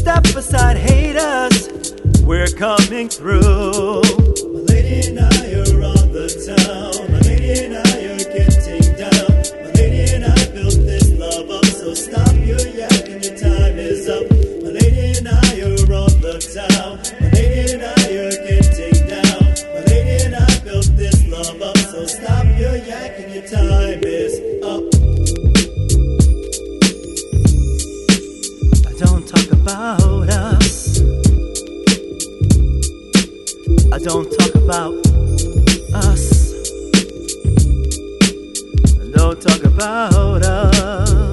step aside, haters. We're coming through. My lady and I are on the town. My lady and I are getting down. My lady and I built this love up, so stop your yakking, your time is up. My lady and I are on the town. My lady and I are getting down. My lady and I built this love up, so stop your yakking, your time is up. I don't talk about us. I don't talk about us. I don't talk about us.